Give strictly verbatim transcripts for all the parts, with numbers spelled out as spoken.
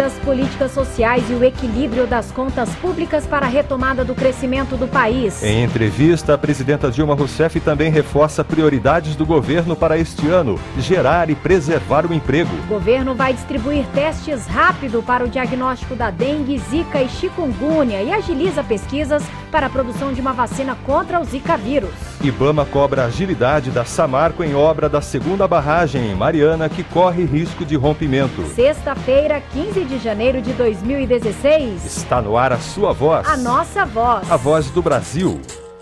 das políticas sociais e o equilíbrio das contas públicas para a retomada do crescimento do país. Em entrevista, a presidenta Dilma Rousseff também reforça prioridades do governo para este ano: gerar e preservar o emprego. O governo vai distribuir testes rápido para o diagnóstico da dengue, zika e chikungunya e agiliza pesquisas para a produção de uma vacina contra o zika vírus. Ibama cobra a agilidade da Samarco em obra da segunda barragem em Mariana, que corre risco de rompimento. Sexta-feira, quinze de janeiro de dois mil e dezesseis. Está no ar a sua voz. A nossa voz. A voz do Brasil.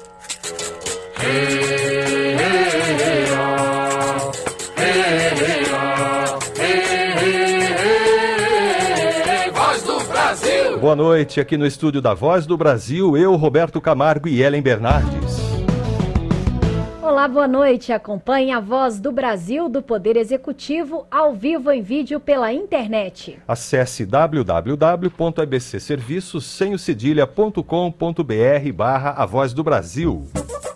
Voz do Brasil. Boa noite, aqui no estúdio da Voz do Brasil, eu, Roberto Camargo e Ellen Bernardes. Olá, boa noite. Acompanhe a Voz do Brasil do Poder Executivo ao vivo em vídeo pela internet. Acesse w w w ponto a b c serviços sem o cedilha ponto com ponto b r barra a Voz do Brasil.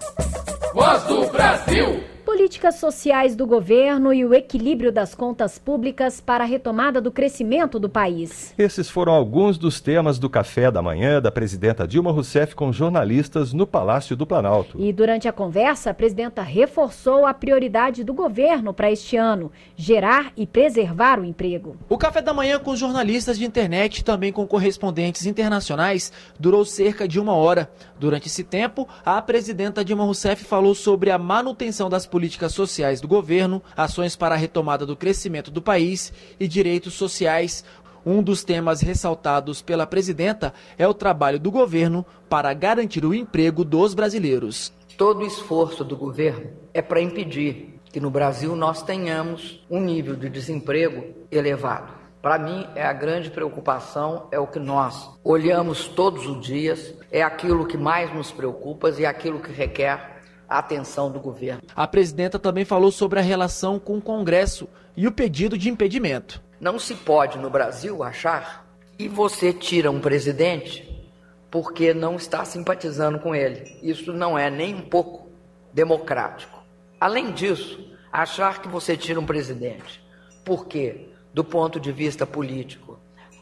Voz do Brasil. Políticas sociais do governo e o equilíbrio das contas públicas para a retomada do crescimento do país. Esses foram alguns dos temas do café da manhã da presidenta Dilma Rousseff com jornalistas no Palácio do Planalto. E durante a conversa, a presidenta reforçou a prioridade do governo para este ano: gerar e preservar o emprego. O café da manhã com jornalistas de internet e também com correspondentes internacionais durou cerca de uma hora. Durante esse tempo, a presidenta Dilma Rousseff falou sobre a manutenção das políticas políticas sociais do governo, ações para a retomada do crescimento do país e direitos sociais. Um dos temas ressaltados pela presidenta é o trabalho do governo para garantir o emprego dos brasileiros. Todo o esforço do governo é para impedir que no Brasil nós tenhamos um nível de desemprego elevado. Para mim, é a grande preocupação, é o que nós olhamos todos os dias, é aquilo que mais nos preocupa e é aquilo que requer a atenção do governo. A presidenta também falou sobre a relação com o Congresso e o pedido de impedimento. Não se pode no Brasil achar que você tira um presidente porque não está simpatizando com ele. Isso não é nem um pouco democrático. Além disso, achar que você tira um presidente porque, do ponto de vista político,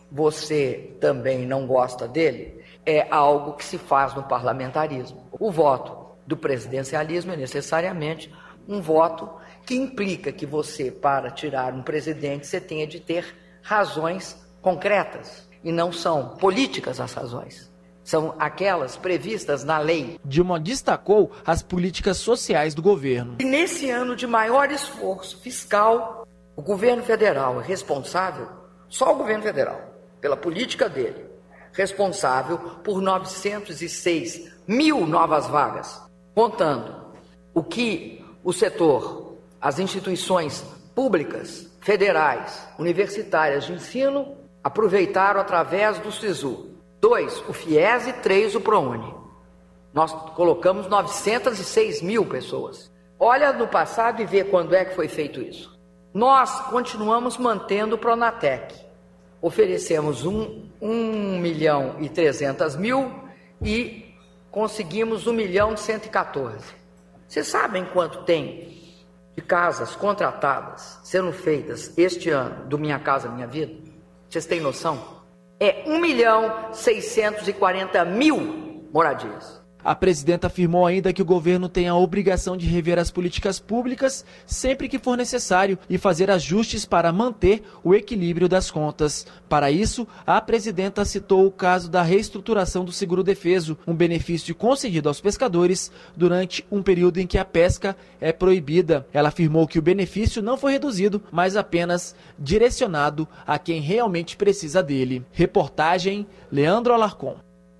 você também não gosta dele, é algo que se faz no parlamentarismo. O voto do presidencialismo é necessariamente um voto que implica que você, para tirar um presidente, você tenha de ter razões concretas. E não são políticas as razões, são aquelas previstas na lei. Dilma destacou as políticas sociais do governo. E nesse ano de maior esforço fiscal, o governo federal é responsável, só o governo federal, pela política dele, responsável por novecentos e seis mil novas vagas. Contando o que o setor, as instituições públicas, federais, universitárias de ensino aproveitaram através do SISU. Dois, o FIES e três, o ProUni. Nós colocamos novecentos e seis mil pessoas. Olha no passado e vê quando é que foi feito isso. Nós continuamos mantendo o Pronatec. Oferecemos um, um milhão e trezentos mil e conseguimos um milhão cento e quatorze. Vocês sabem quanto tem de casas contratadas sendo feitas este ano do Minha Casa Minha Vida? Vocês têm noção? É um milhão seiscentos e quarenta mil moradias. A presidenta afirmou ainda que o governo tem a obrigação de rever as políticas públicas sempre que for necessário e fazer ajustes para manter o equilíbrio das contas. Para isso, a presidenta citou o caso da reestruturação do seguro-defeso, um benefício concedido aos pescadores durante um período em que a pesca é proibida. Ela afirmou que o benefício não foi reduzido, mas apenas direcionado a quem realmente precisa dele. Reportagem Leandro Alarcon.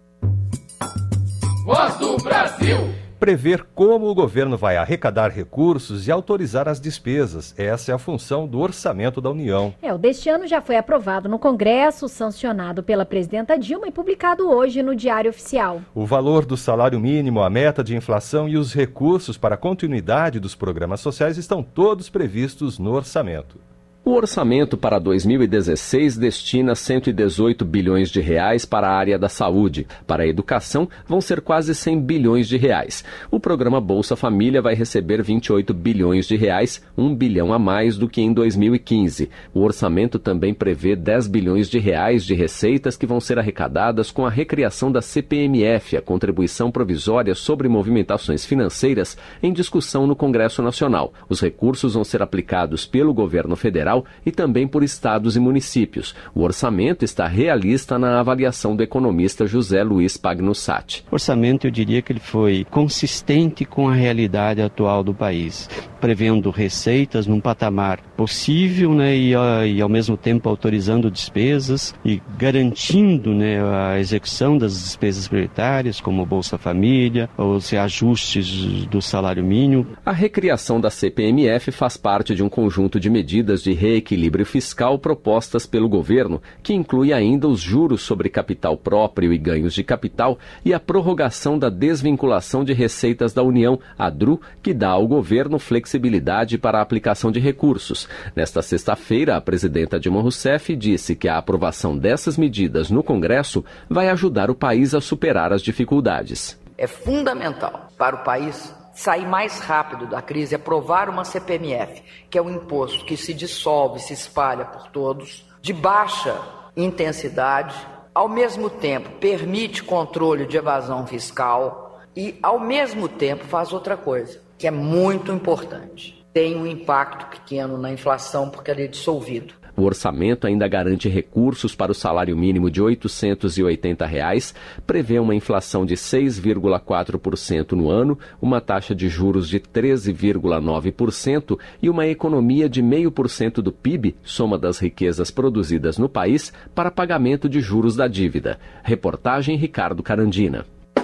Voz do Brasil. Prever como o governo vai arrecadar recursos e autorizar as despesas. Essa é a função do orçamento da União. É, o deste ano já foi aprovado no Congresso, sancionado pela presidenta Dilma e publicado hoje no Diário Oficial. O valor do salário mínimo, a meta de inflação e os recursos para a continuidade dos programas sociais estão todos previstos no orçamento. O orçamento para dois mil e dezesseis destina cento e dezoito bilhões de reais para a área da saúde. Para a educação, vão ser quase cem bilhões de reais. O programa Bolsa Família vai receber vinte e oito bilhões de reais, um bilhão a mais do que em dois mil e quinze. O orçamento também prevê dez bilhões de reais de receitas que vão ser arrecadadas com a recriação da C P M F, a Contribuição Provisória sobre Movimentações Financeiras, em discussão no Congresso Nacional. Os recursos vão ser aplicados pelo governo federal e também por estados e municípios. O orçamento está realista na avaliação do economista José Luiz Pagnussati. O orçamento, eu diria que ele foi consistente com a realidade atual do país, prevendo receitas num patamar possível, né, e, e ao mesmo tempo autorizando despesas e garantindo, né, a execução das despesas prioritárias, como o Bolsa Família, os reajustes do salário mínimo. A recriação da C P M F faz parte de um conjunto de medidas de reequilíbrio fiscal propostas pelo governo, que inclui ainda os juros sobre capital próprio e ganhos de capital e a prorrogação da desvinculação de receitas da União, a D R U, que dá ao governo flexibilidade para a aplicação de recursos. Nesta sexta-feira, a presidenta Dilma Rousseff disse que a aprovação dessas medidas no Congresso vai ajudar o país a superar as dificuldades. É fundamental para o país sair mais rápido da crise, aprovar uma C P M F, que é um imposto que se dissolve, se espalha por todos, de baixa intensidade, ao mesmo tempo permite controle de evasão fiscal e, ao mesmo tempo, faz outra coisa, que é muito importante. Tem um impacto pequeno na inflação porque ele é dissolvido. O orçamento ainda garante recursos para o salário mínimo de oitocentos e oitenta reais, prevê uma inflação de seis vírgula quatro por cento no ano, uma taxa de juros de treze vírgula nove por cento e uma economia de zero vírgula cinco por cento do P I B, soma das riquezas produzidas no país, para pagamento de juros da dívida. Reportagem Ricardo Carandina.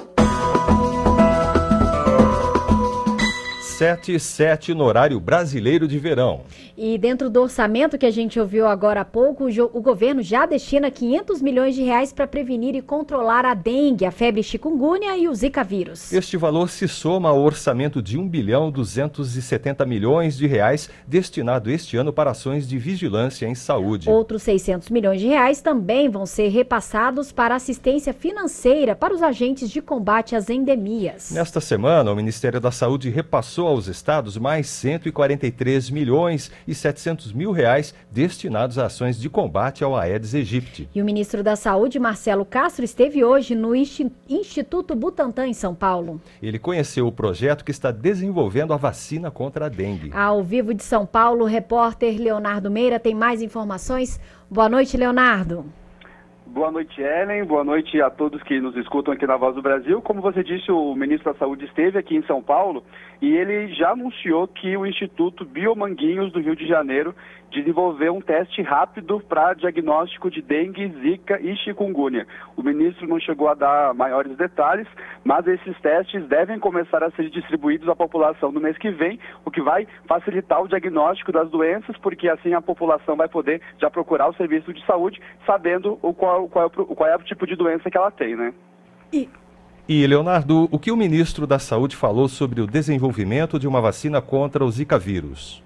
sete e sete no horário brasileiro de verão. E dentro do orçamento que a gente ouviu agora há pouco, o governo já destina quinhentos milhões de reais para prevenir e controlar a dengue, a febre chikungunya e o zika vírus. Este valor se soma ao orçamento de um bilhão duzentos e setenta milhões de reais destinado este ano para ações de vigilância em saúde. Outros seiscentos milhões de reais também vão ser repassados para assistência financeira para os agentes de combate às endemias. Nesta semana, o Ministério da Saúde repassou aos estados mais cento e quarenta e três milhões e setecentos mil reais destinados a ações de combate ao Aedes aegypti. E o ministro da Saúde, Marcelo Castro, esteve hoje no Instituto Butantan, em São Paulo. Ele conheceu o projeto que está desenvolvendo a vacina contra a dengue. Ao vivo de São Paulo, o repórter Leonardo Meira tem mais informações. Boa noite, Leonardo. Boa noite, Ellen. Boa noite a todos que nos escutam aqui na Voz do Brasil. Como você disse, o ministro da Saúde esteve aqui em São Paulo e ele já anunciou que o Instituto Biomanguinhos do Rio de Janeiro desenvolveu um teste rápido para diagnóstico de dengue, zika e chikungunya. O ministro não chegou a dar maiores detalhes, mas esses testes devem começar a ser distribuídos à população no mês que vem, o que vai facilitar o diagnóstico das doenças, porque assim a população vai poder já procurar o serviço de saúde, sabendo o qual, qual, é, o, qual é o tipo de doença que ela tem, né? E... E, Leonardo, o que o ministro da Saúde falou sobre o desenvolvimento de uma vacina contra o zika vírus?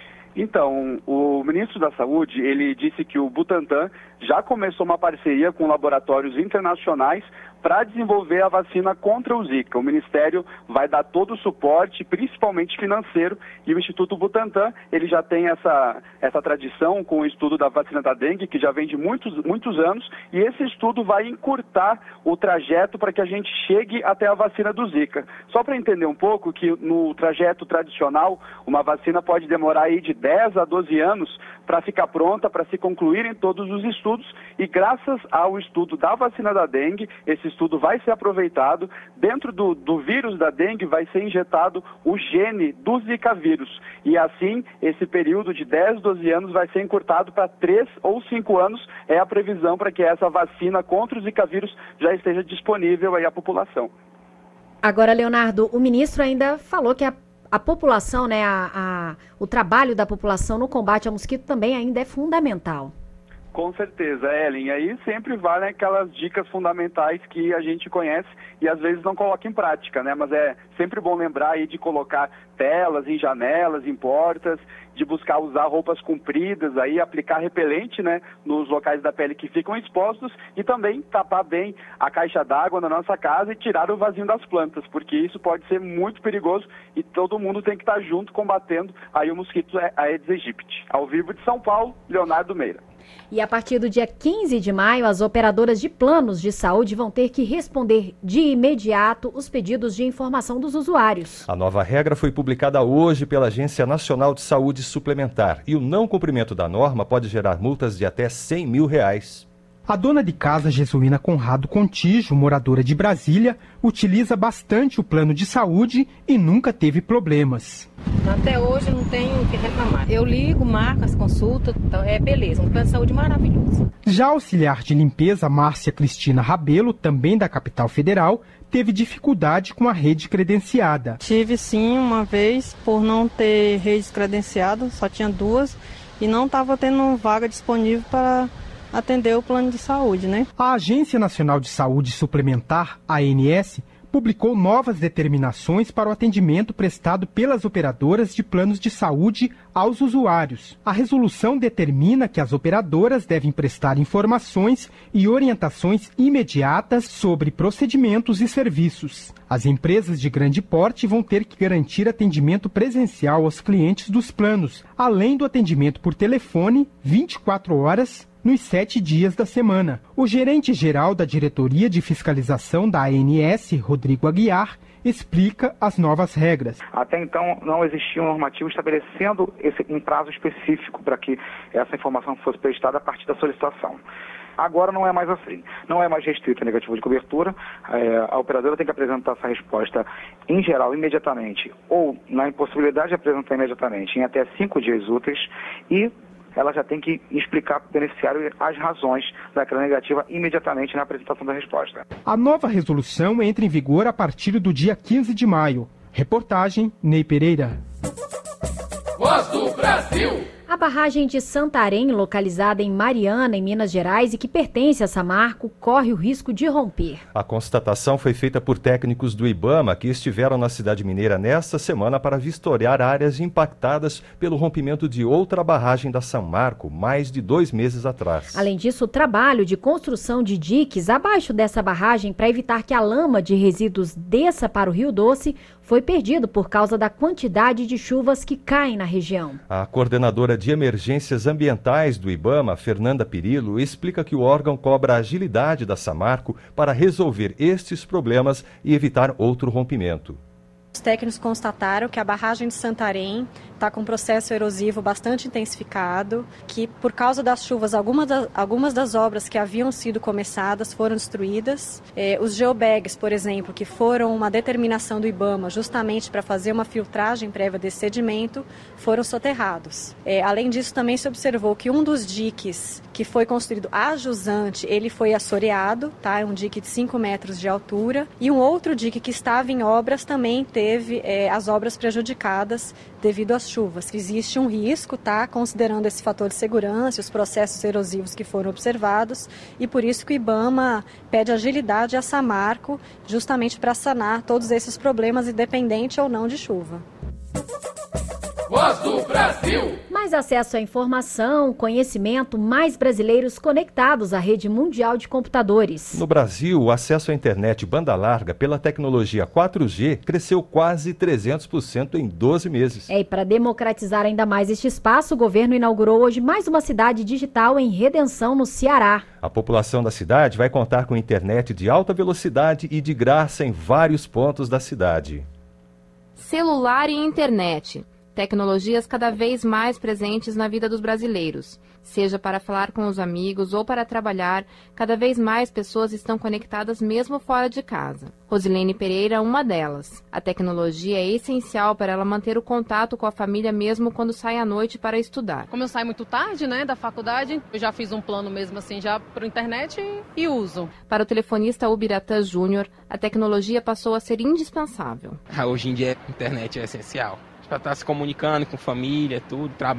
Então, o ministro da Saúde, ele disse que o Butantan já começou uma parceria com laboratórios internacionais para desenvolver a vacina contra o Zika. O Ministério vai dar todo o suporte, principalmente financeiro, e o Instituto Butantan, ele já tem essa, essa tradição com o estudo da vacina da dengue, que já vem de muitos, muitos anos, e esse estudo vai encurtar o trajeto para que a gente chegue até a vacina do Zika. Só para entender um pouco que no trajeto tradicional, uma vacina pode demorar aí de dez a doze anos para ficar pronta, para se concluírem todos os estudos, e graças ao estudo da vacina da dengue, esse estudo vai ser aproveitado, dentro do, do vírus da dengue vai ser injetado o gene do Zika vírus, e assim esse período de dez, doze anos vai ser encurtado para três ou cinco anos, é a previsão para que essa vacina contra o Zika vírus já esteja disponível aí à população. Agora, Leonardo, o ministro ainda falou que a A população, né, a, a, o trabalho da população no combate ao mosquito também ainda é fundamental. Com certeza, Ellen. E aí sempre valem aquelas dicas fundamentais que a gente conhece e às vezes não coloca em prática, né? Mas é sempre bom lembrar aí de colocar telas em janelas, em portas, de buscar usar roupas compridas, aí aplicar repelente, né, nos locais da pele que ficam expostos e também tapar bem a caixa d'água na nossa casa e tirar o vasinho das plantas, porque isso pode ser muito perigoso e todo mundo tem que estar junto combatendo aí o mosquito Aedes aegypti. Ao vivo de São Paulo, Leonardo Meira. E a partir do dia quinze de maio, as operadoras de planos de saúde vão ter que responder de imediato os pedidos de informação dos usuários. A nova regra foi publicada hoje pela Agência Nacional de Saúde Suplementar e o não cumprimento da norma pode gerar multas de até cem mil reais. A dona de casa, Jesuína Conrado Contígio, moradora de Brasília, utiliza bastante o plano de saúde e nunca teve problemas. Até hoje não tenho o que reclamar. Eu ligo, marco as consultas, então é beleza, um plano de saúde maravilhoso. Já a auxiliar de limpeza, Márcia Cristina Rabelo, também da capital federal, teve dificuldade com a rede credenciada. Tive sim uma vez, por não ter redes credenciadas, só tinha duas, e não estava tendo vaga disponível para atender o plano de saúde, né? A Agência Nacional de Saúde Suplementar, A N S, publicou novas determinações para o atendimento prestado pelas operadoras de planos de saúde aos usuários. A resolução determina que as operadoras devem prestar informações e orientações imediatas sobre procedimentos e serviços. As empresas de grande porte vão ter que garantir atendimento presencial aos clientes dos planos, além do atendimento por telefone vinte e quatro horas nos sete dias da semana. O gerente-geral da Diretoria de Fiscalização da A N S, Rodrigo Aguiar, explica as novas regras. Até então não existia um normativo estabelecendo esse, um prazo específico para que essa informação fosse prestada a partir da solicitação. Agora não é mais assim, não é mais restrito a negativo de cobertura, é, a operadora tem que apresentar essa resposta em geral imediatamente ou na impossibilidade de apresentar imediatamente em até cinco dias úteis e ela já tem que explicar para o beneficiário as razões daquela negativa imediatamente na apresentação da resposta. A nova resolução entra em vigor a partir do dia quinze de maio. Reportagem, Ney Pereira. Voz do Brasil. A barragem de Santarém, localizada em Mariana, em Minas Gerais, e que pertence a Samarco, corre o risco de romper. A constatação foi feita por técnicos do IBAMA que estiveram na cidade mineira nesta semana para vistoriar áreas impactadas pelo rompimento de outra barragem da Samarco, mais de dois meses atrás. Além disso, o trabalho de construção de diques abaixo dessa barragem para evitar que a lama de resíduos desça para o Rio Doce foi perdido por causa da quantidade de chuvas que caem na região. A coordenadora de emergências ambientais do IBAMA, Fernanda Pirillo, explica que o órgão cobra a agilidade da Samarco para resolver estes problemas e evitar outro rompimento. Os técnicos constataram que a barragem de Santarém está com um processo erosivo bastante intensificado, que por causa das chuvas, algumas das, algumas das obras que haviam sido começadas foram destruídas. É, os geobags, por exemplo, que foram uma determinação do IBAMA justamente para fazer uma filtragem prévia desse sedimento, foram soterrados. É, além disso, também se observou que um dos diques que foi construído a jusante, ele foi assoreado, tá? É um dique de cinco metros de altura, e um outro dique que estava em obras também teve teve é, as obras prejudicadas devido às chuvas. Existe um risco, tá? Considerando esse fator de segurança, os processos erosivos que foram observados, e por isso que o IBAMA pede agilidade a Samarco justamente para sanar todos esses problemas, independente ou não de chuva. Voz do Brasil. Mais acesso à informação, conhecimento, mais brasileiros conectados à rede mundial de computadores. No Brasil, o acesso à internet banda larga pela tecnologia quatro G cresceu quase trezentos por cento em doze meses. É, e para democratizar ainda mais este espaço, o governo inaugurou hoje mais uma cidade digital em Redenção, no Ceará. A população da cidade vai contar com internet de alta velocidade e de graça em vários pontos da cidade. Celular e internet. Tecnologias cada vez mais presentes na vida dos brasileiros. Seja para falar com os amigos ou para trabalhar, cada vez mais pessoas estão conectadas mesmo fora de casa. Rosilene Pereira é uma delas. A tecnologia é essencial para ela manter o contato com a família mesmo quando sai à noite para estudar. Como eu saio muito tarde, né, da faculdade, eu já fiz um plano mesmo assim, já por internet e, e uso. Para o telefonista Ubiratã Júnior, a tecnologia passou a ser indispensável. Hoje em dia a internet é essencial. Para estar se comunicando com família, tudo, trabalho.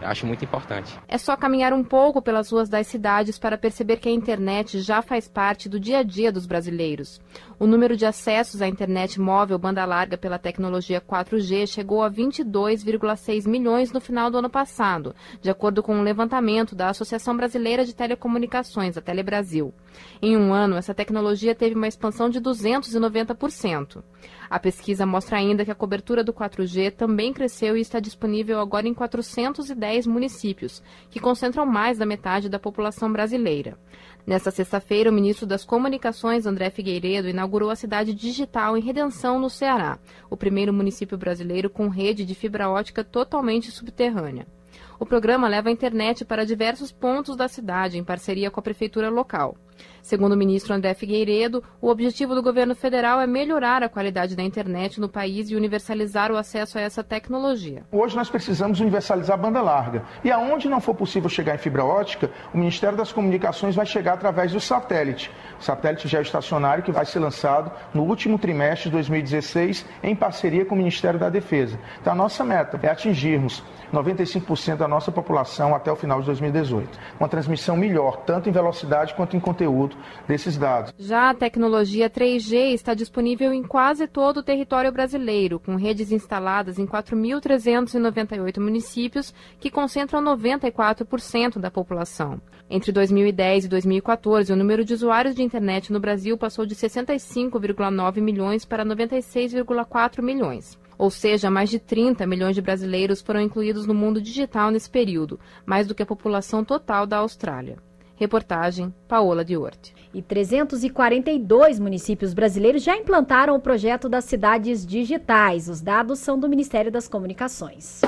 Acho muito importante. É só caminhar um pouco pelas ruas das cidades para perceber que a internet já faz parte do dia a dia dos brasileiros. O número de acessos à internet móvel banda larga pela tecnologia quatro G chegou a vinte e dois vírgula seis milhões no final do ano passado, de acordo com um levantamento da Associação Brasileira de Telecomunicações, a Telebrasil. Em um ano, essa tecnologia teve uma expansão de duzentos e noventa por cento. A pesquisa mostra ainda que a cobertura do quatro G também cresceu e está disponível agora em quatrocentos e dez municípios, que concentram mais da metade da população brasileira. Nesta sexta-feira, o ministro das Comunicações, André Figueiredo, inaugurou a cidade digital em Redenção, no Ceará, o primeiro município brasileiro com rede de fibra ótica totalmente subterrânea. O programa leva a internet para diversos pontos da cidade, em parceria com a prefeitura local. Segundo o ministro André Figueiredo, o objetivo do governo federal é melhorar a qualidade da internet no país e universalizar o acesso a essa tecnologia. Hoje nós precisamos universalizar a banda larga. E aonde não for possível chegar em fibra ótica, o Ministério das Comunicações vai chegar através do satélite. O satélite geoestacionário que vai ser lançado no último trimestre de dois mil e dezesseis em parceria com o Ministério da Defesa. Então a nossa meta é atingirmos noventa e cinco por cento da nossa população até o final de dois mil e dezoito. Uma transmissão melhor, tanto em velocidade quanto em conteúdo desses dados. Já a tecnologia três G está disponível em quase todo o território brasileiro, com redes instaladas em quatro mil trezentos e noventa e oito municípios, que concentram noventa e quatro por cento da população. Entre dois mil e dez e dois mil e quatorze, o número de usuários de internet no Brasil passou de sessenta e cinco vírgula nove milhões para noventa e seis vírgula quatro milhões. Ou seja, mais de trinta milhões de brasileiros foram incluídos no mundo digital nesse período, mais do que a população total da Austrália. Reportagem Paola Diorte. E trezentos e quarenta e dois municípios brasileiros já implantaram o projeto das cidades digitais. Os dados são do Ministério das Comunicações.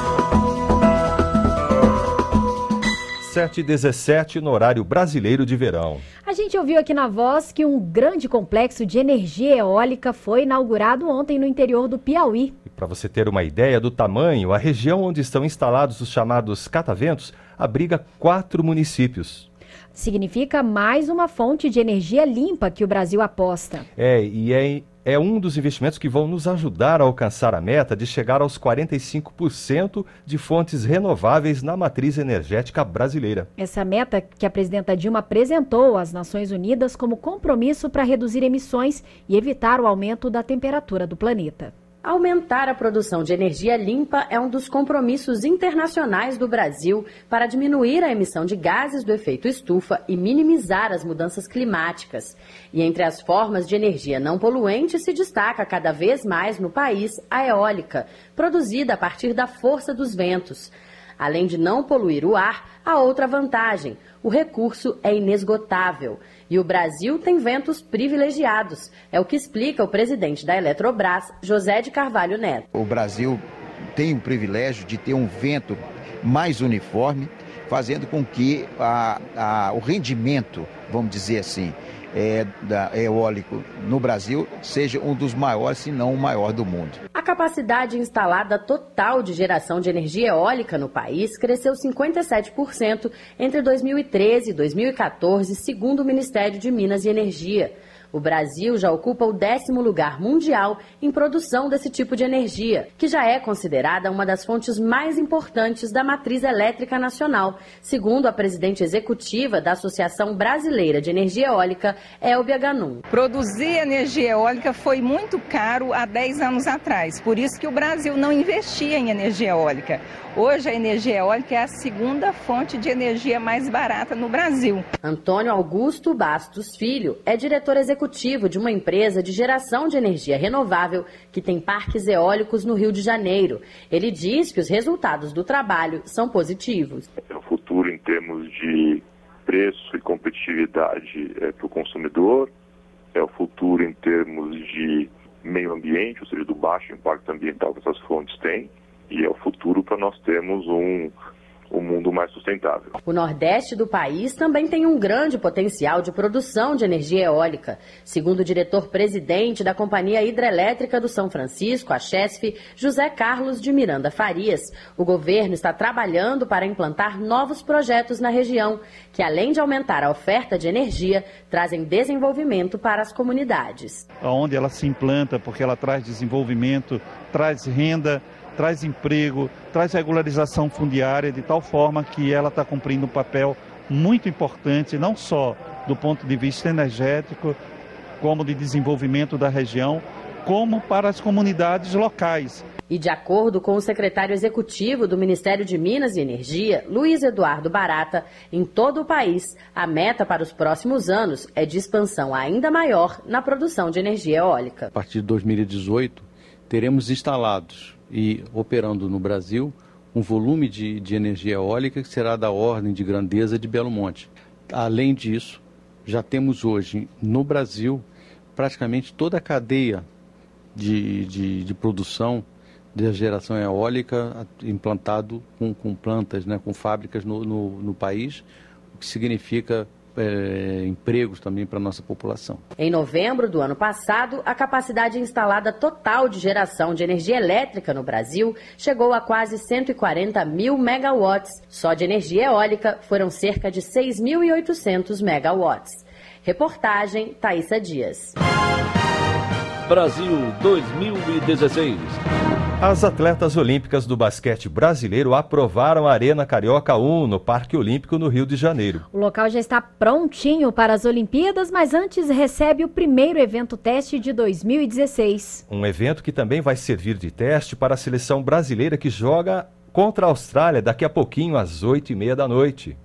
sete e dezessete no horário brasileiro de verão. A gente ouviu aqui na Voz que um grande complexo de energia eólica foi inaugurado ontem no interior do Piauí. E para você ter uma ideia do tamanho, a região onde estão instalados os chamados cataventos abriga quatro municípios. Significa mais uma fonte de energia limpa que o Brasil aposta. É, e é, é um dos investimentos que vão nos ajudar a alcançar a meta de chegar aos quarenta e cinco por cento de fontes renováveis na matriz energética brasileira. Essa meta que a presidenta Dilma apresentou às Nações Unidas como compromisso para reduzir emissões e evitar o aumento da temperatura do planeta. Aumentar a produção de energia limpa é um dos compromissos internacionais do Brasil para diminuir a emissão de gases do efeito estufa e minimizar as mudanças climáticas. E entre as formas de energia não poluente se destaca cada vez mais no país a eólica, produzida a partir da força dos ventos. Além de não poluir o ar, há outra vantagem: o recurso é inesgotável. E o Brasil tem ventos privilegiados. É o que explica o presidente da Eletrobras, José de Carvalho Neto. O Brasil tem o privilégio de ter um vento mais uniforme, fazendo com que a, a, o rendimento, vamos dizer assim, é, da, eólico no Brasil seja um dos maiores, se não o maior do mundo. A capacidade instalada total de geração de energia eólica no país cresceu cinquenta e sete por cento entre dois mil e treze e dois mil e quatorze, segundo o Ministério de Minas e Energia. O Brasil já ocupa o décimo lugar mundial em produção desse tipo de energia, que já é considerada uma das fontes mais importantes da matriz elétrica nacional, segundo a presidente executiva da Associação Brasileira de Energia Eólica, Elbia Ganum. Produzir energia eólica foi muito caro há dez anos atrás, por isso que o Brasil não investia em energia eólica. Hoje a energia eólica é a segunda fonte de energia mais barata no Brasil. Antônio Augusto Bastos Filho é diretor executivo de uma empresa de geração de energia renovável que tem parques eólicos no Rio de Janeiro. Ele diz que os resultados do trabalho são positivos. É o futuro em termos de preço e competitividade é, para o consumidor, é o futuro em termos de meio ambiente, ou seja, do baixo impacto ambiental que essas fontes têm, e é o futuro para nós termos um, um mundo mais sustentável. O Nordeste do país também tem um grande potencial de produção de energia eólica. Segundo o diretor-presidente da Companhia Hidrelétrica do São Francisco, a Chesf, José Carlos de Miranda Farias, o governo está trabalhando para implantar novos projetos na região, que além de aumentar a oferta de energia, trazem desenvolvimento para as comunidades. Onde ela se implanta, porque ela traz desenvolvimento, traz renda traz emprego, traz regularização fundiária, de tal forma que ela está cumprindo um papel muito importante, não só do ponto de vista energético, como de desenvolvimento da região, como para as comunidades locais. E de acordo com o secretário executivo do Ministério de Minas e Energia, Luiz Eduardo Barata, em todo o país, a meta para os próximos anos é de expansão ainda maior na produção de energia eólica. A partir de dois mil e dezoito, teremos instalados e operando no Brasil um volume de, de energia eólica que será da ordem de grandeza de Belo Monte. Além disso, já temos hoje no Brasil praticamente toda a cadeia de, de, de produção de geração eólica implantado com, com plantas, né, com fábricas no, no, no país, o que significa É, empregos também para a nossa população. Em novembro do ano passado, a capacidade instalada total de geração de energia elétrica no Brasil chegou a quase cento e quarenta mil megawatts. Só de energia eólica foram cerca de seis mil e oitocentos megawatts. Reportagem Thaísa Dias. Brasil dois mil e dezesseis. As atletas olímpicas do basquete brasileiro aprovaram a Arena Carioca um no Parque Olímpico no Rio de Janeiro. O local já está prontinho para as Olimpíadas, mas antes recebe o primeiro evento teste de dois mil e dezesseis. Um evento que também vai servir de teste para a seleção brasileira que joga contra a Austrália daqui a pouquinho às oito e meia da noite.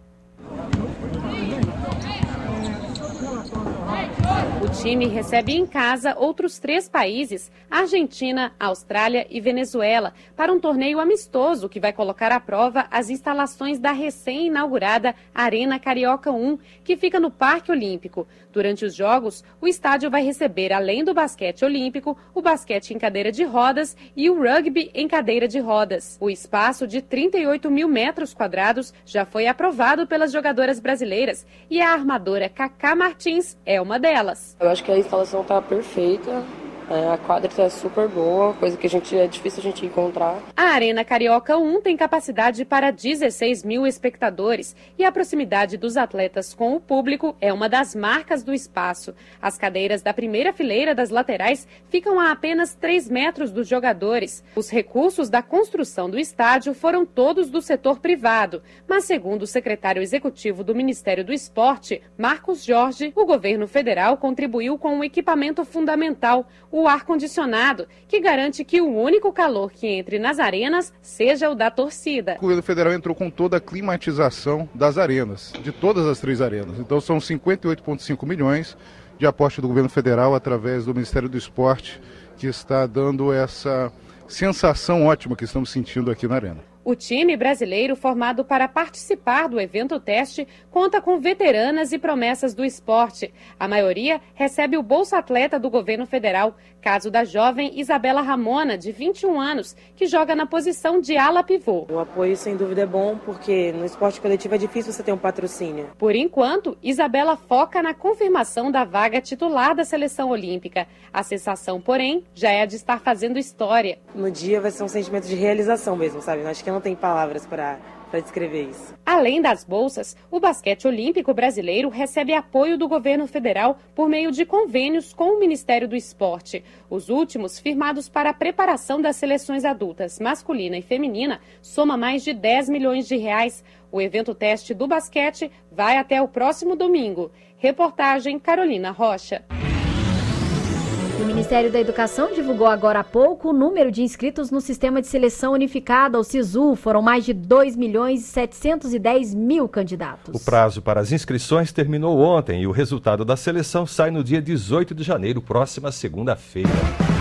O time recebe em casa outros três países, Argentina, Austrália e Venezuela, para um torneio amistoso que vai colocar à prova as instalações da recém-inaugurada Arena Carioca um, que fica no Parque Olímpico. Durante os jogos, o estádio vai receber, além do basquete olímpico, o basquete em cadeira de rodas e o rugby em cadeira de rodas. O espaço de trinta e oito mil metros quadrados já foi aprovado pelas jogadoras brasileiras e a armadora Cacá Martins é uma delas. Eu acho que a instalação está perfeita. É, a quadra está super boa, coisa que a gente, é difícil a gente encontrar. A Arena Carioca um tem capacidade para dezesseis mil espectadores e a proximidade dos atletas com o público é uma das marcas do espaço. As cadeiras da primeira fileira das laterais ficam a apenas três metros dos jogadores. Os recursos da construção do estádio foram todos do setor privado, mas segundo o secretário executivo do Ministério do Esporte, Marcos Jorge, o governo federal contribuiu com um equipamento fundamental, o ar-condicionado, que garante que o único calor que entre nas arenas seja o da torcida. O governo federal entrou com toda a climatização das arenas, de todas as três arenas. Então são cinquenta e oito vírgula cinco milhões de aporte do governo federal através do Ministério do Esporte, que está dando essa sensação ótima que estamos sentindo aqui na arena. O time brasileiro, formado para participar do evento teste, conta com veteranas e promessas do esporte. A maioria recebe o Bolsa Atleta do governo federal, caso da jovem Isabela Ramona, de vinte e um anos, que joga na posição de ala pivô. O apoio, sem dúvida, é bom, porque no esporte coletivo é difícil você ter um patrocínio. Por enquanto, Isabela foca na confirmação da vaga titular da seleção olímpica. A sensação, porém, já é a de estar fazendo história. No dia vai ser um sentimento de realização mesmo, sabe? Acho que não tem palavras para para descrever isso. Além das bolsas, o basquete olímpico brasileiro recebe apoio do governo federal por meio de convênios com o Ministério do Esporte. Os últimos, firmados para a preparação das seleções adultas masculina e feminina, soma mais de dez milhões de reais. O evento teste do basquete vai até o próximo domingo. Reportagem Carolina Rocha. O Ministério da Educação divulgou agora há pouco o número de inscritos no Sistema de Seleção Unificada, o SISU. Foram mais de dois milhões e setecentos e dez mil candidatos. O prazo para as inscrições terminou ontem e o resultado da seleção sai no dia dezoito de janeiro, próxima segunda-feira.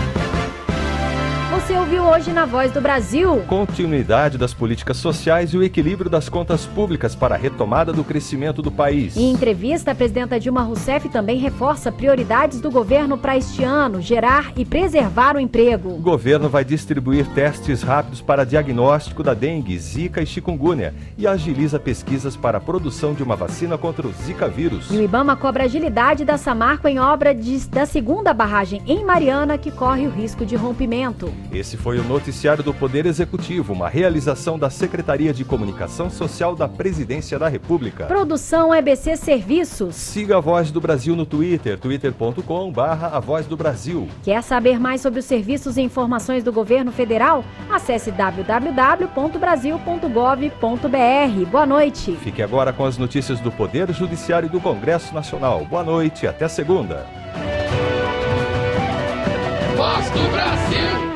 Você ouviu hoje na Voz do Brasil. Continuidade das políticas sociais e o equilíbrio das contas públicas para a retomada do crescimento do país. Em entrevista, a presidenta Dilma Rousseff também reforça prioridades do governo para este ano: gerar e preservar o emprego. O governo vai distribuir testes rápidos para diagnóstico da dengue, zika e chikungunya e agiliza pesquisas para a produção de uma vacina contra o zika vírus. E o IBAMA cobra agilidade da Samarco em obra de, da segunda barragem em Mariana, que corre o risco de rompimento. Esse foi o Noticiário do Poder Executivo, uma realização da Secretaria de Comunicação Social da Presidência da República. Produção E B C Serviços. Siga a Voz do Brasil no Twitter, twitter ponto com barra a voz do Brasil. Quer saber mais sobre os serviços e informações do governo federal? Acesse w w w ponto brasil ponto gov ponto b r. Boa noite. Fique agora com as notícias do Poder Judiciário do Congresso Nacional. Boa noite e até segunda. Voz do Brasil.